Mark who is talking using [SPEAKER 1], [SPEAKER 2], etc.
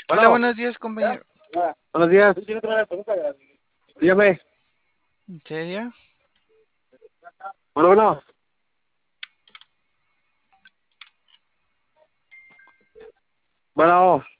[SPEAKER 1] Hola,
[SPEAKER 2] Bueno,
[SPEAKER 1] buenos días, compañero.
[SPEAKER 2] buenos días. Dígame.
[SPEAKER 1] ¿En serio?
[SPEAKER 2] Bueno. Bueno,